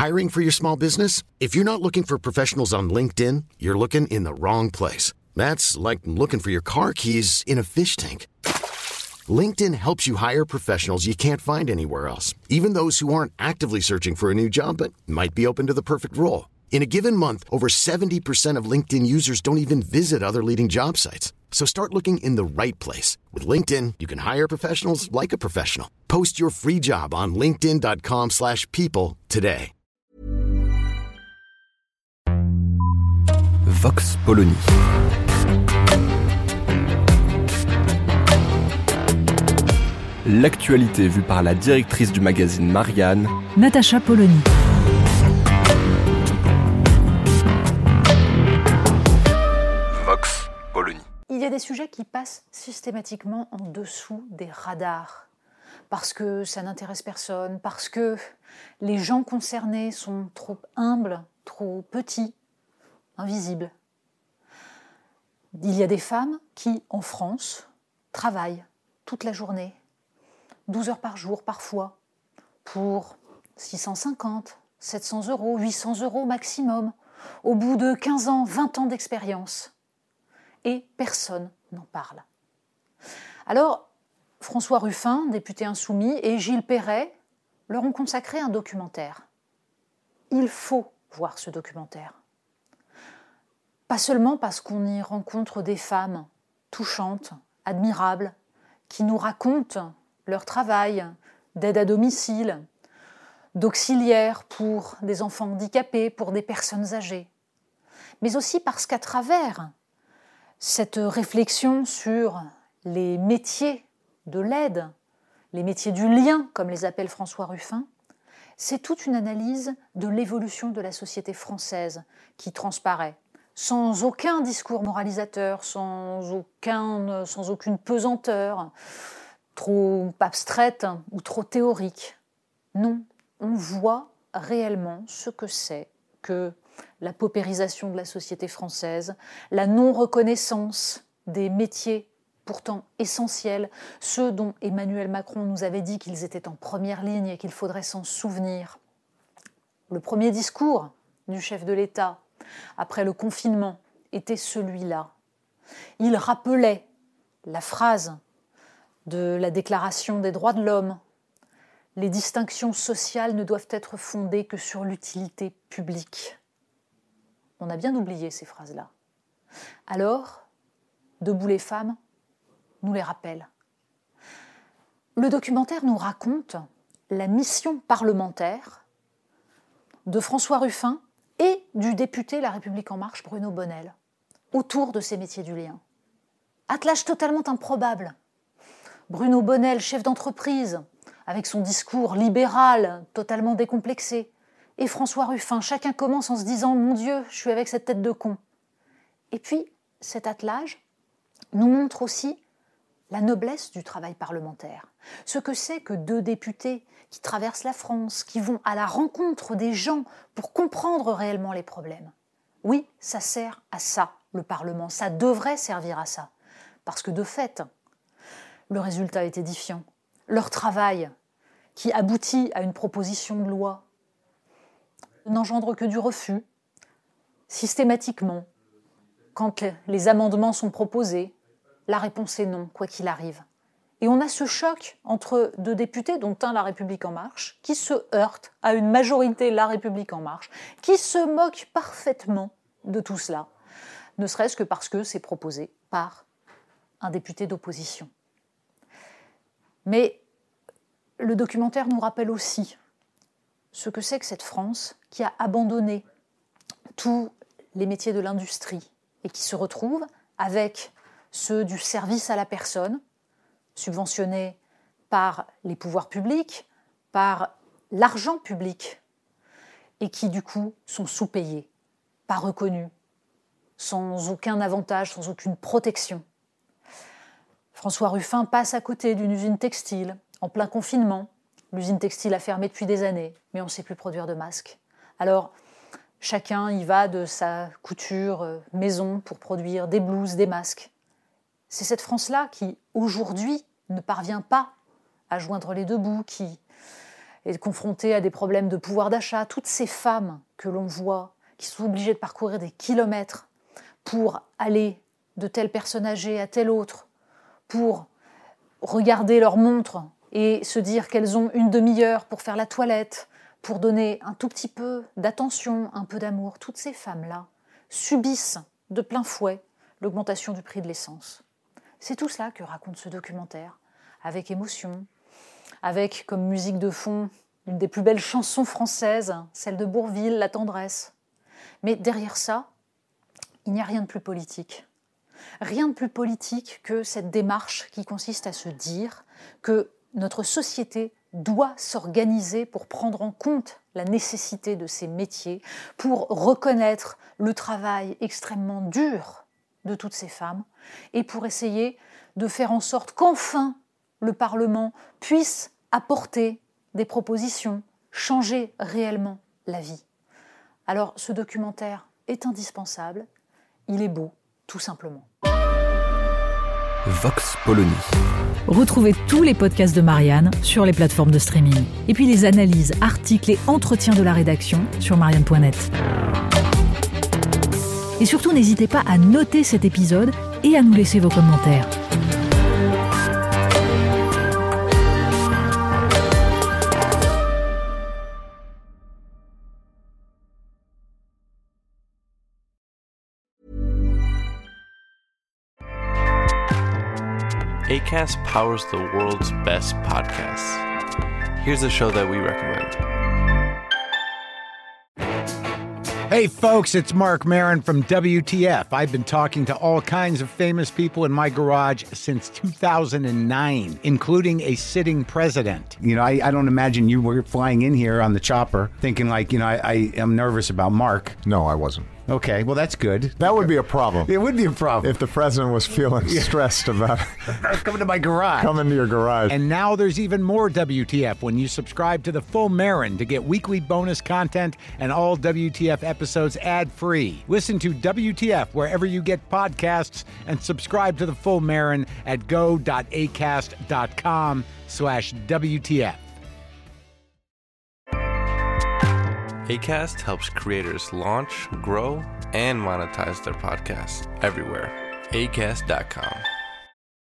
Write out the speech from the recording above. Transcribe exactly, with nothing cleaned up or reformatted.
Hiring for your small business? If you're not looking for professionals on LinkedIn, you're looking in the wrong place. That's like looking for your car keys in a fish tank. LinkedIn helps you hire professionals you can't find anywhere else, even those who aren't actively searching for a new job but might be open to the perfect role. In a given month, over seventy percent of LinkedIn users don't even visit other leading job sites. So start looking in the right place. With LinkedIn, you can hire professionals like a professional. Post your free job on linkedin dot com slash people today. Vox Polony. L'actualité vue par la directrice du magazine Marianne, Natacha Polony. Vox Polony. Il y a des sujets qui passent systématiquement en dessous des radars, parce que ça n'intéresse personne, parce que les gens concernés sont trop humbles, trop petits, invisibles. Il y a des femmes qui, en France, travaillent toute la journée, douze heures par jour parfois, pour six cent cinquante, sept cents euros, huit cents euros maximum, au bout de quinze ans, vingt ans d'expérience. Et personne n'en parle. Alors, François Ruffin, député insoumis, et Gilles Perret leur ont consacré un documentaire. Il faut voir ce documentaire. Pas seulement parce qu'on y rencontre des femmes touchantes, admirables, qui nous racontent leur travail d'aide à domicile, d'auxiliaire pour des enfants handicapés, pour des personnes âgées, mais aussi parce qu'à travers cette réflexion sur les métiers de l'aide, les métiers du lien, comme les appelle François Ruffin, c'est toute une analyse de l'évolution de la société française qui transparaît, sans aucun discours moralisateur, sans, aucun, sans aucune pesanteur, trop abstraite ou trop théorique. Non, on voit réellement ce que c'est que la paupérisation de la société française, la non-reconnaissance des métiers pourtant essentiels, ceux dont Emmanuel Macron nous avait dit qu'ils étaient en première ligne et qu'il faudrait s'en souvenir. Le premier discours du chef de l'État, après le confinement, était celui-là. Il rappelait la phrase de la Déclaration des droits de l'homme. Les distinctions sociales ne doivent être fondées que sur l'utilité publique. On a bien oublié ces phrases-là. Alors, Debout les femmes nous les rappelle. Le documentaire nous raconte la mission parlementaire de François Ruffin et du député La République En Marche, Bruno Bonnell, autour de ces métiers du lien. Attelage totalement improbable. Bruno Bonnell, chef d'entreprise, avec son discours libéral, totalement décomplexé. Et François Ruffin, chacun commence en se disant « Mon Dieu, je suis avec cette tête de con ». Et puis, cet attelage nous montre aussi la noblesse du travail parlementaire. Ce que c'est que deux députés qui traversent la France, qui vont à la rencontre des gens pour comprendre réellement les problèmes. Oui, ça sert à ça, le Parlement. Ça devrait servir à ça. Parce que de fait, le résultat est édifiant. Leur travail, qui aboutit à une proposition de loi, n'engendre que du refus, systématiquement. Quand les amendements sont proposés, la réponse est non, quoi qu'il arrive. Et on a ce choc entre deux députés, dont un La République En Marche, qui se heurtent à une majorité La République En Marche, qui se moque parfaitement de tout cela, ne serait-ce que parce que c'est proposé par un député d'opposition. Mais le documentaire nous rappelle aussi ce que c'est que cette France qui a abandonné tous les métiers de l'industrie et qui se retrouve avec ceux du service à la personne, subventionnés par les pouvoirs publics, par l'argent public, et qui du coup sont sous-payés, pas reconnus, sans aucun avantage, sans aucune protection. François Ruffin passe à côté d'une usine textile, en plein confinement. L'usine textile a fermé depuis des années, mais on ne sait plus produire de masques. Alors, chacun y va de sa couture maison pour produire des blouses, des masques. C'est cette France-là qui, aujourd'hui, ne parvient pas à joindre les deux bouts, qui, est confrontée à des problèmes de pouvoir d'achat. Toutes ces femmes que l'on voit, qui sont obligées de parcourir des kilomètres pour aller de telle personne âgée à telle autre, pour regarder leur montre et se dire qu'elles ont une demi-heure pour faire la toilette, pour donner un tout petit peu d'attention, un peu d'amour. Toutes ces femmes-là subissent de plein fouet l'augmentation du prix de l'essence. C'est tout cela que raconte ce documentaire, avec émotion, avec comme musique de fond une des plus belles chansons françaises, celle de Bourvil, La tendresse. Mais derrière ça, il n'y a rien de plus politique. Rien de plus politique que cette démarche qui consiste à se dire que notre société doit s'organiser pour prendre en compte la nécessité de ces métiers, pour reconnaître le travail extrêmement dur de toutes ces femmes et pour essayer de faire en sorte qu'enfin le Parlement puisse apporter des propositions, changer réellement la vie. Alors ce documentaire est indispensable, il est beau, tout simplement. Vox Polony. Retrouvez tous les podcasts de Marianne sur les plateformes de streaming. Et puis les analyses, articles et entretiens de la rédaction sur marianne point net. Et surtout, n'hésitez pas à noter cet épisode et à nous laisser vos commentaires. Acast powers the world's best podcasts. Here's a show that we recommend. Hey folks, it's Mark Maron from W T F. I've been talking to all kinds of famous people in my garage since two thousand nine, including a sitting president. You know, I, I don't imagine you were flying in here on the chopper thinking like, you know, I, I am nervous about Mark. No, I wasn't. Okay, well, that's good. That would be a problem. It would be a problem. If the president was feeling stressed about coming to my garage. Coming to your garage. And now there's even more W T F when you subscribe to the full Marin to get weekly bonus content and all W T F episodes ad-free. Listen to W T F wherever you get podcasts and subscribe to the full Marin at go.acast.com slash WTF. Acast helps creators launch, grow, and monetize their podcasts everywhere. acast dot com.